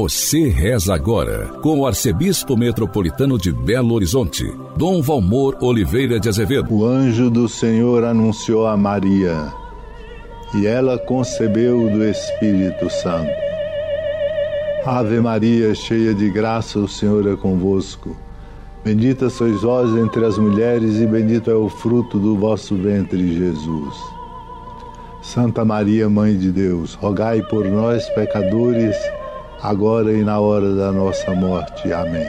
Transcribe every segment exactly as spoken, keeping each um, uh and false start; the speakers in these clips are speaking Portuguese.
Você reza agora com o arcebispo metropolitano de Belo Horizonte, Dom Valmor Oliveira de Azevedo. O anjo do Senhor anunciou a Maria, e ela concebeu do Espírito Santo. Ave Maria, cheia de graça, o Senhor é convosco. Bendita sois vós entre as mulheres, e bendito é o fruto do vosso ventre, Jesus. Santa Maria, Mãe de Deus, rogai por nós, pecadores, agora e na hora da nossa morte. Amém.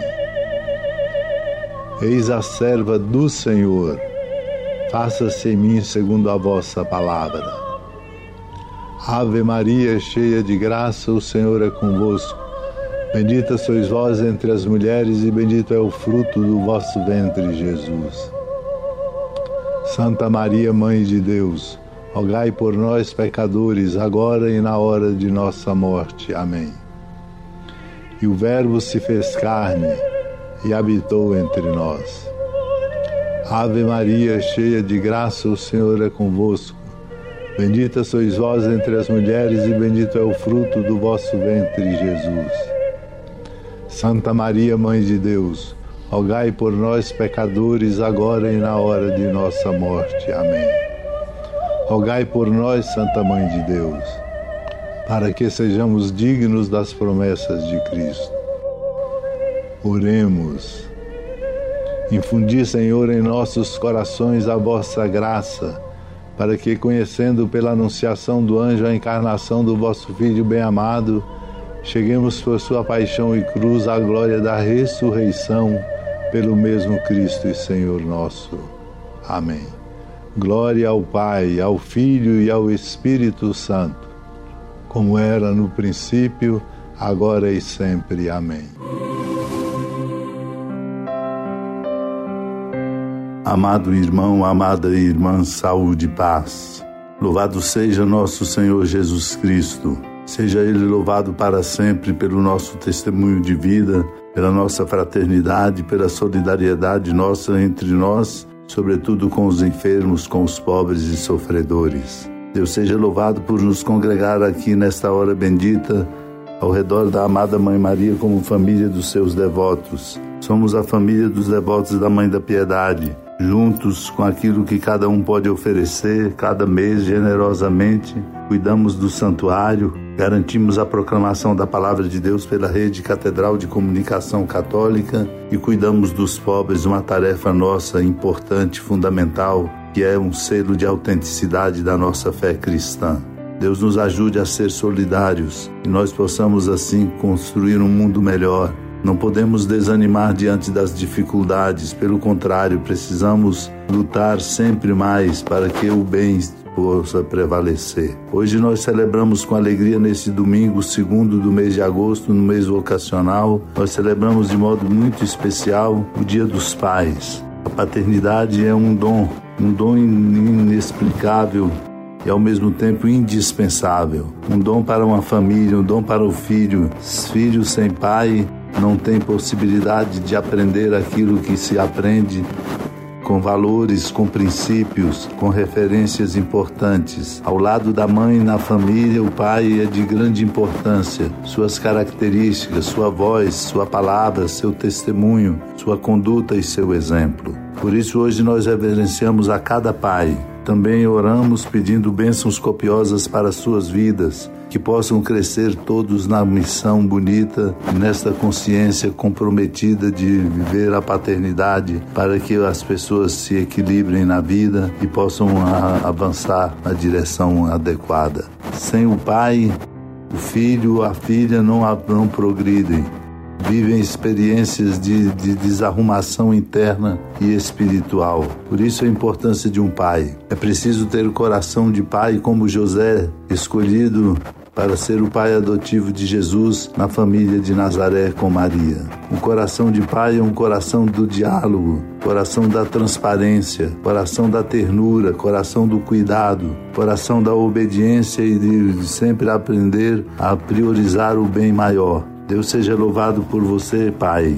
Eis a serva do Senhor, faça-se em mim segundo a vossa palavra. Ave Maria, cheia de graça, o Senhor é convosco. Bendita sois vós entre as mulheres, e bendito é o fruto do vosso ventre, Jesus. Santa Maria, Mãe de Deus, rogai por nós, pecadores, agora e na hora de nossa morte. Amém. E o Verbo se fez carne e habitou entre nós. Ave Maria, cheia de graça, o Senhor é convosco. Bendita sois vós entre as mulheres, e bendito é o fruto do vosso ventre, Jesus. Santa Maria, Mãe de Deus, rogai por nós, pecadores, agora e na hora de nossa morte. Amém. Rogai por nós, Santa Mãe de Deus, para que sejamos dignos das promessas de Cristo. Oremos. Infundi, Senhor, em nossos corações a vossa graça, para que, conhecendo pela anunciação do anjo a encarnação do vosso Filho bem-amado, cheguemos por sua paixão e cruz à glória da ressurreição, pelo mesmo Cristo e Senhor nosso. Amém. Glória ao Pai, ao Filho e ao Espírito Santo, como era no princípio, agora e sempre. Amém. Amado irmão, amada irmã, saúde e paz. Louvado seja nosso Senhor Jesus Cristo. Seja Ele louvado para sempre pelo nosso testemunho de vida, pela nossa fraternidade, pela solidariedade nossa entre nós, sobretudo com os enfermos, com os pobres e sofredores. Deus seja louvado por nos congregar aqui nesta hora bendita, ao redor da amada Mãe Maria, como família dos seus devotos. Somos a família dos devotos da Mãe da Piedade, juntos com aquilo que cada um pode oferecer, cada mês generosamente, cuidamos do santuário, garantimos a proclamação da Palavra de Deus pela Rede Catedral de Comunicação Católica e cuidamos dos pobres, uma tarefa nossa importante, fundamental, que é um selo de autenticidade da nossa fé cristã. Deus nos ajude a ser solidários e nós possamos assim construir um mundo melhor. Não podemos desanimar diante das dificuldades, pelo contrário, precisamos lutar sempre mais para que o bem possa prevalecer. Hoje nós celebramos com alegria nesse domingo, segundo do mês de agosto, no mês vocacional, nós celebramos de modo muito especial o Dia dos Pais. A paternidade é um dom, um dom inexplicável e ao mesmo tempo indispensável. Um dom para uma família, um dom para o filho. Filho sem pai não tem possibilidade de aprender aquilo que se aprende com valores, com princípios, com referências importantes. Ao lado da mãe na família, o pai é de grande importância. Suas características, sua voz, sua palavra, seu testemunho, sua conduta e seu exemplo. Por isso hoje nós reverenciamos a cada pai. Também oramos pedindo bênçãos copiosas para suas vidas, que possam crescer todos na missão bonita, nesta consciência comprometida de viver a paternidade, para que as pessoas se equilibrem na vida e possam a, avançar na direção adequada. Sem o pai, o filho, a filha não, não progridem. Vivem experiências de, de desarrumação interna e espiritual. Por isso a importância de um pai. É preciso ter o coração de pai como José, escolhido para ser o pai adotivo de Jesus na família de Nazaré com Maria. Um coração de pai é um coração do diálogo, coração da transparência, coração da ternura, coração do cuidado, coração da obediência e de sempre aprender a priorizar o bem maior. Deus seja louvado por você, Pai,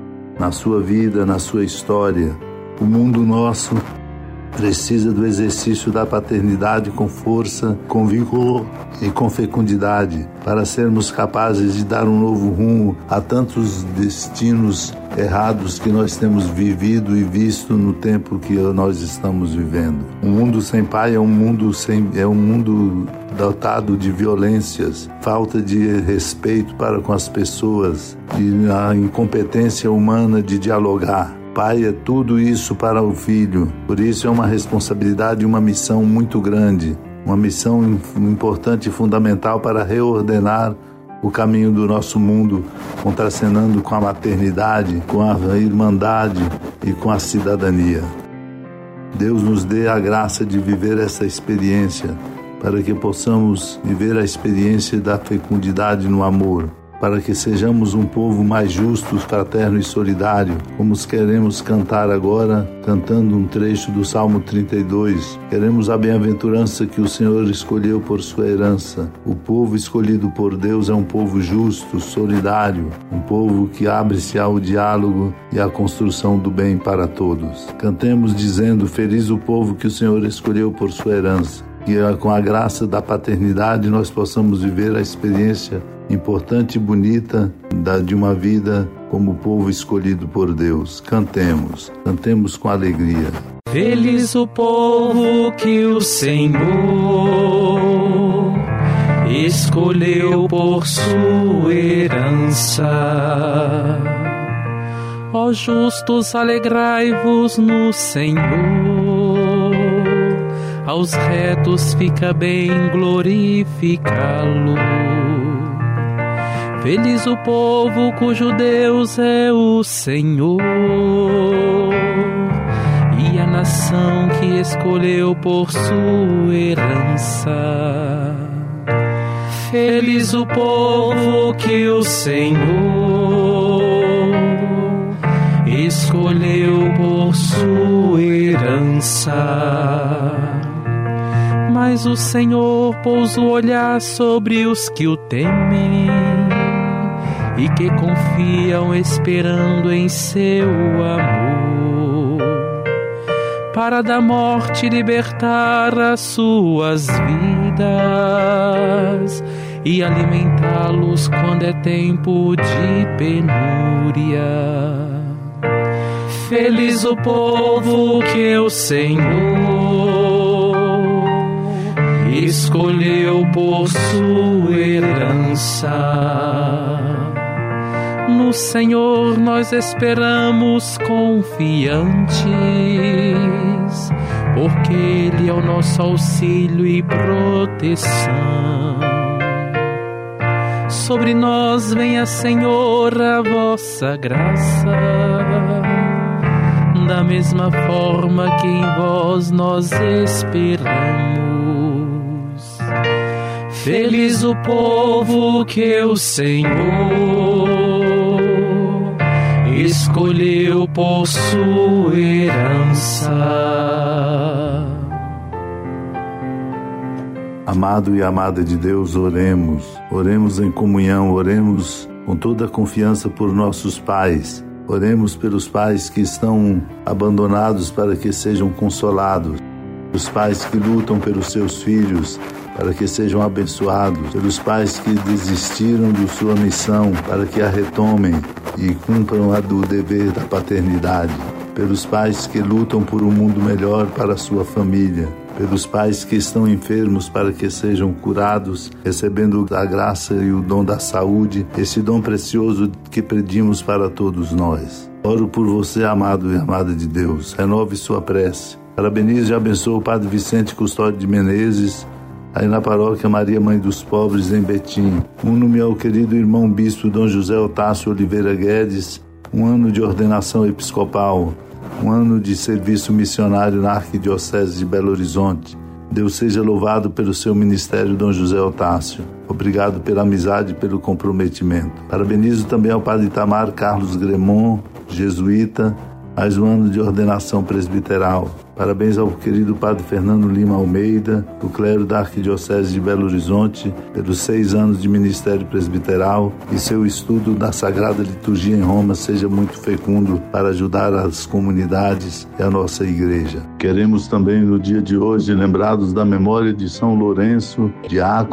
na sua vida, na sua história. O mundo nosso precisa do exercício da paternidade com força, com vigor e com fecundidade, para sermos capazes de dar um novo rumo a tantos destinos errados que nós temos vivido e visto no tempo que nós estamos vivendo. Um mundo sem pai é um mundo sem é um mundo dotado de violências, falta de respeito para com as pessoas e a incompetência humana de dialogar. Pai é tudo isso para o filho, por isso é uma responsabilidade e uma missão muito grande, uma missão importante e fundamental para reordenar o caminho do nosso mundo, contracenando com a maternidade, com a irmandade e com a cidadania. Deus nos dê a graça de viver essa experiência, para que possamos viver a experiência da fecundidade no amor, para que sejamos um povo mais justo, fraterno e solidário, como queremos cantar agora, cantando um trecho do Salmo trinta e dois. Queremos a bem-aventurança que o Senhor escolheu por sua herança. O povo escolhido por Deus é um povo justo, solidário, um povo que abre-se ao diálogo e à construção do bem para todos. Cantemos dizendo: feliz o povo que o Senhor escolheu por sua herança. Que com a graça da paternidade nós possamos viver a experiência importante e bonita de uma vida como povo escolhido por Deus. Cantemos, cantemos com alegria. Feliz o povo que o Senhor escolheu por sua herança. Ó justos, alegrai-vos no Senhor. Aos retos fica bem glorificá-lo. Feliz o povo cujo Deus é o Senhor, e a nação que escolheu por sua herança. Feliz o povo que o Senhor escolheu por sua herança. Mas o Senhor pôs o olhar sobre os que o temem e que confiam esperando em seu amor, para da morte libertar as suas vidas e alimentá-los quando é tempo de penúria. Feliz o povo que o Senhor escolheu por sua herança. No Senhor nós esperamos confiantes, porque Ele é o nosso auxílio e proteção. Sobre nós venha, Senhor, a vossa graça, da mesma forma que em vós nós esperamos. Feliz o povo que o Senhor escolheu por sua herança. Amado e amada de Deus, oremos. Oremos em comunhão, oremos com toda a confiança por nossos pais. Oremos pelos pais que estão abandonados para que sejam consolados. Os pais que lutam pelos seus filhos para que sejam abençoados, pelos pais que desistiram de sua missão para que a retomem e cumpram a do dever da paternidade, pelos pais que lutam por um mundo melhor para a sua família, pelos pais que estão enfermos para que sejam curados, recebendo a graça e o dom da saúde, esse dom precioso que pedimos para todos nós. Oro por você, amado e amada de Deus, renove sua prece. Parabenizo e abençoo o Padre Vicente Custódio de Menezes, aí na paróquia Maria Mãe dos Pobres, em Betim. Uno-me ao querido irmão bispo Dom José Otácio Oliveira Guedes, um ano de ordenação episcopal, um ano de serviço missionário na Arquidiocese de Belo Horizonte. Deus seja louvado pelo seu ministério, Dom José Otácio. Obrigado pela amizade e pelo comprometimento. Parabenizo também ao Padre Itamar Carlos Gremon, jesuíta, mais um ano de ordenação presbiteral. Parabéns ao querido Padre Fernando Lima Almeida, do clero da Arquidiocese de Belo Horizonte, pelos seis anos de ministério presbiteral, e seu estudo da Sagrada Liturgia em Roma seja muito fecundo para ajudar as comunidades e a nossa igreja. Queremos também no dia de hoje, lembrados da memória de São Lourenço, diácono,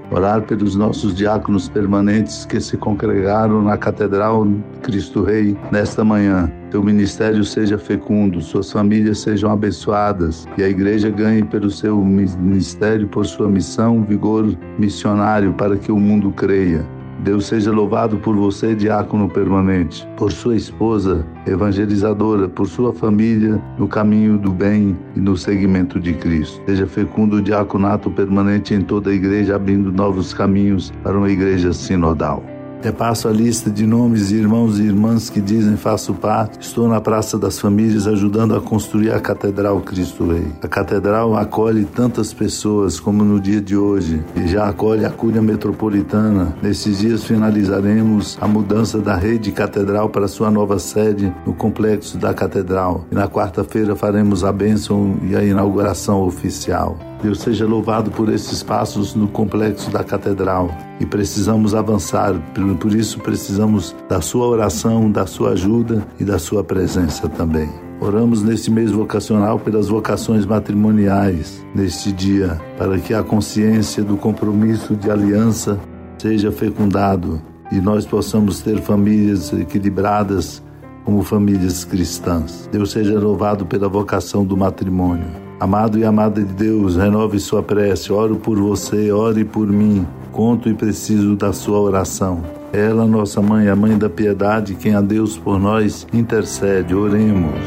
Orar pelos nossos diáconos permanentes que se congregaram na Catedral Cristo Rei nesta manhã. Teu ministério seja fecundo, suas famílias sejam abençoadas e a igreja ganhe pelo seu ministério, por sua missão, vigor missionário para que o mundo creia. Deus seja louvado por você, diácono permanente, por sua esposa evangelizadora, por sua família no caminho do bem e no seguimento de Cristo. Seja fecundo o diaconato permanente em toda a igreja, abrindo novos caminhos para uma igreja sinodal. Repasso a lista de nomes de irmãos e irmãs que dizem: faço parte, estou na Praça das Famílias ajudando a construir a Catedral Cristo Rei. A Catedral acolhe tantas pessoas como no dia de hoje e já acolhe a Cúria Metropolitana. Nesses dias finalizaremos a mudança da rede catedral para sua nova sede no complexo da Catedral e na quarta-feira faremos a bênção e a inauguração oficial. Deus seja louvado por esses passos no complexo da Catedral e precisamos avançar, por isso precisamos da sua oração, da sua ajuda e da sua presença também. Oramos neste mês vocacional pelas vocações matrimoniais neste dia, para que a consciência do compromisso de aliança seja fecundado e nós possamos ter famílias equilibradas como famílias cristãs. Deus seja louvado pela vocação do matrimônio. Amado e amada de Deus, renove sua prece, oro por você, ore por mim, conto e preciso da sua oração. Ela, nossa mãe, a mãe da piedade, quem a Deus por nós intercede, oremos.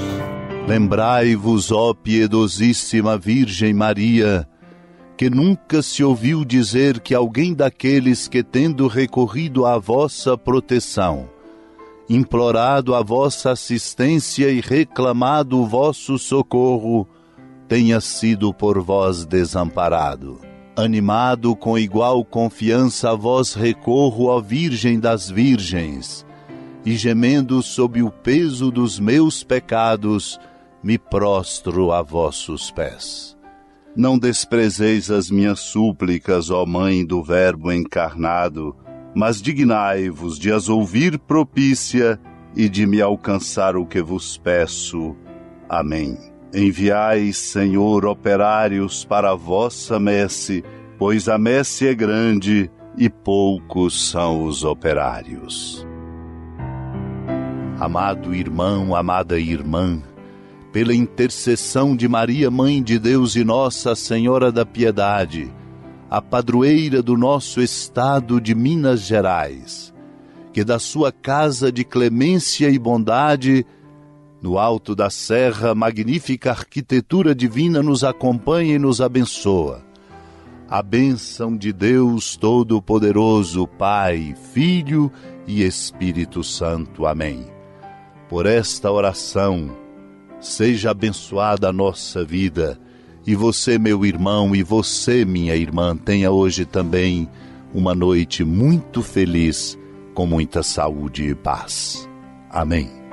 Lembrai-vos, ó piedosíssima Virgem Maria, que nunca se ouviu dizer que alguém daqueles que, tendo recorrido à vossa proteção, implorado a vossa assistência e reclamado o vosso socorro, tenha sido por vós desamparado. Animado com igual confiança a vós recorro, ó Virgem das Virgens, e gemendo sob o peso dos meus pecados, me prostro a vossos pés. Não desprezeis as minhas súplicas, ó Mãe do Verbo encarnado, mas dignai-vos de as ouvir propícia e de me alcançar o que vos peço. Amém. Enviai, Senhor, operários para a vossa messe, pois a messe é grande e poucos são os operários. Amado irmão, amada irmã, pela intercessão de Maria, Mãe de Deus e Nossa Senhora da Piedade, a padroeira do nosso estado de Minas Gerais, que da sua casa de clemência e bondade, no alto da serra, magnífica arquitetura divina nos acompanha e nos abençoa. A bênção de Deus Todo-Poderoso, Pai, Filho e Espírito Santo. Amém. Por esta oração, seja abençoada a nossa vida, e você, meu irmão, e você, minha irmã, tenha hoje também uma noite muito feliz, com muita saúde e paz. Amém.